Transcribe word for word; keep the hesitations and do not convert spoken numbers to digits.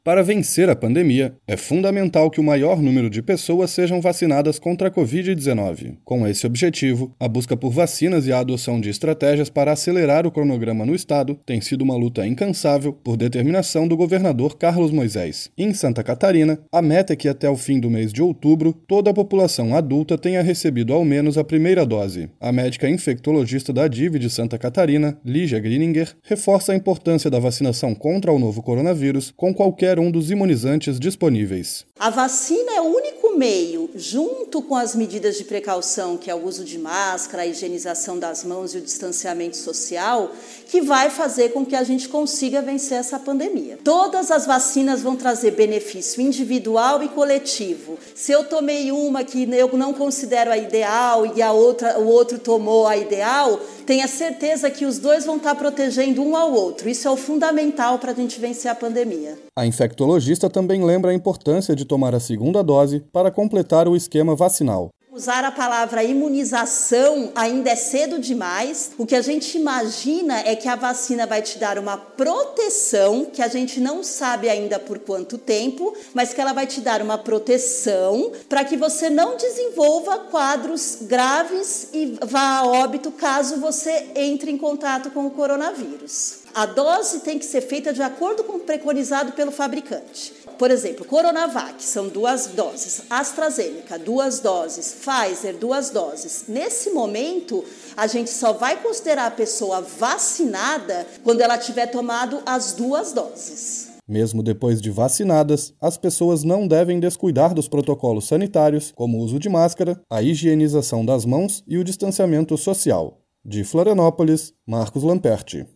Para vencer a pandemia, é fundamental que o maior número de pessoas sejam vacinadas contra a covid dezenove. Com esse objetivo, a busca por vacinas e a adoção de estratégias para acelerar o cronograma no estado tem sido uma luta incansável por determinação do governador Carlos Moisés. Em Santa Catarina, a meta é que até o fim do mês de outubro, toda a população adulta tenha recebido ao menos a primeira dose. A médica infectologista da D I V de Santa Catarina, Lígia Grininger, reforça a importância da vacinação contra o novo coronavírus com qualquer um dos imunizantes disponíveis. A vacina é o único meio, junto com as medidas de precaução, que é o uso de máscara, a higienização das mãos e o distanciamento social, que vai fazer com que a gente consiga vencer essa pandemia. Todas as vacinas vão trazer benefício individual e coletivo. Se eu tomei uma que eu não considero a ideal e a outra, o outro tomou a ideal, tenha certeza que os dois vão estar protegendo um ao outro. Isso é o fundamental para a gente vencer a pandemia. A infectologista também lembra a importância de tomar a segunda dose para completar o esquema vacinal. Usar a palavra imunização ainda é cedo demais. O que a gente imagina é que a vacina vai te dar uma proteção, que a gente não sabe ainda por quanto tempo, mas que ela vai te dar uma proteção para que você não desenvolva quadros graves e vá a óbito caso você entre em contato com o coronavírus. A dose tem que ser feita de acordo com o preconizado pelo fabricante. Por exemplo, Coronavac, são duas doses. AstraZeneca, duas doses. Pfizer, duas doses. Nesse momento, a gente só vai considerar a pessoa vacinada quando ela tiver tomado as duas doses. Mesmo depois de vacinadas, as pessoas não devem descuidar dos protocolos sanitários, como o uso de máscara, a higienização das mãos e o distanciamento social. De Florianópolis, Marcos Lamperti.